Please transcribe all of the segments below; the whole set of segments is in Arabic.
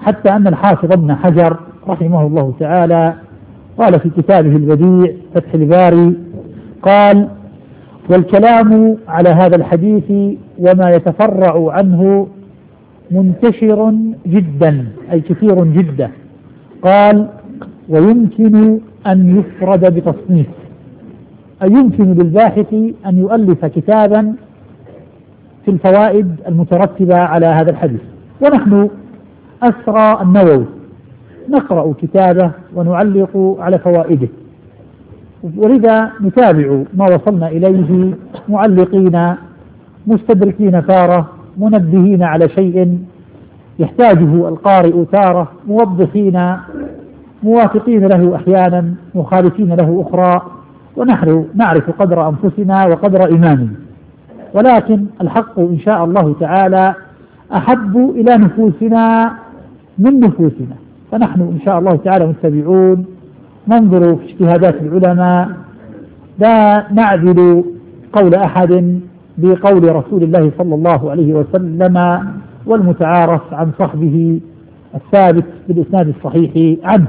حتى أن الحافظ ابن حجر رحمه الله تعالى قال في كتابه البديع فتح الباري قال: والكلام على هذا الحديث وما يتفرع عنه منتشر جدا، أي كثير جدا. قال: ويمكن أن يفرد بتصنيف، أي يمكن للباحث أن يؤلف كتابا في الفوائد المترتبة على هذا الحديث. ونحن أسرى النووي نقرأ كتابه ونعلق على فوائده، ولذا نتابع ما وصلنا إليه معلقين مستدركين تارة، منبهين على شيء يحتاجه القارئ تارة، موضحين موافقين له أحيانا، مخالفين له أخرى، ونحن نعرف قدر أنفسنا وقدر إيماننا. ولكن الحق إن شاء الله تعالى أحب إلى نفوسنا من نفوسنا، فنحن إن شاء الله تعالى متبعون، ننظر في اجتهادات العلماء، لا نعدل قول أحد بقول رسول الله صلى الله عليه وسلم والمتعارف عن صحبه الثابت بالإسناد الصحيح عنه.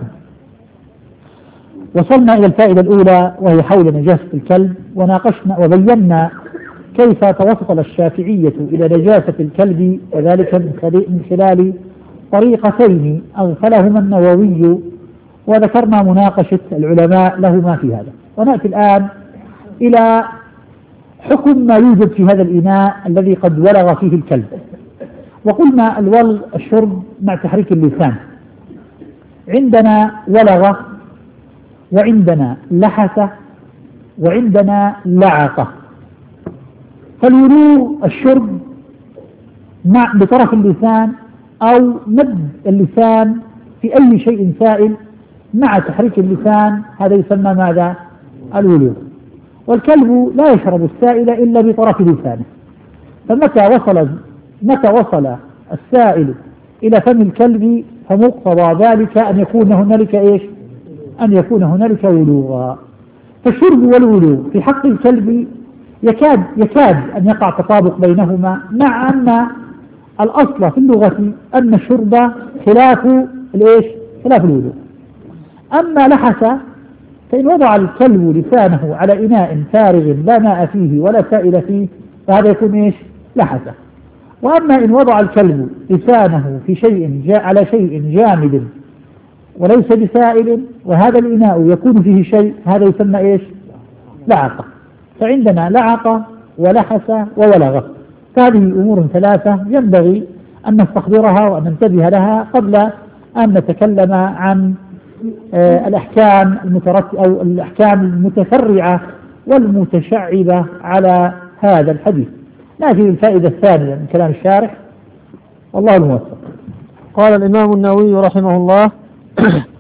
وصلنا إلى الفائدة الأولى وهي حول نجاسة الكلب، وناقشنا وبينا كيف توصل الشافعية إلى نجاسة الكلب، وذلك من خلال طريقتين أغفلهما النووي، وذكرنا مناقشة العلماء لهما في هذا. ونأتي الآن إلى حكم ما يوجد في هذا الإناء الذي قد ولغ فيه الكلب. وقلنا الولغ الشرب مع تحريك اللسان. عندنا ولغة، وعندنا لحسة، وعندنا لعقة. فالولوغ الشرب مع بطرف اللسان أو مد اللسان في أي شيء سائل مع تحريك اللسان، هذا يسمى ماذا؟ الولوغ. والكلب لا يشرب السائل إلا بطرف لسانه، فمتى وصل السائل إلى فم الكلب فمقتضى ذلك أن يكون هنالك إيش؟ أن يكون هنالك ولوغا. فالشرب والولوغ في حق الكلب يكاد أن يقع تطابق بينهما، مع أن الأصل في اللغة أن الشرب خلاف الولوغ. أما لحس فإن وضع الكلب لسانه على إناء فارغ لا ماء فيه ولا سائل فيه فهذا يكون إيش؟ لحسة. وأما إن وضع الكلب لسانه في على شيء جامد وليس بسائل وهذا الإناء يكون فيه شيء، هذا يسمى إيش؟ لعقة. فعندنا لعقة ولحسة وولغة. فهذه أمور ثلاثة ينبغي أن نستحضرها وأن ننتبه لها قبل أن نتكلم عن الأحكام أو الأحكام المتفرعة والمتشعبة على هذا الحديث. نأتي للفائدة الثانية من كلام الشارح، والله الموفق. قال الإمام النووي رحمه الله: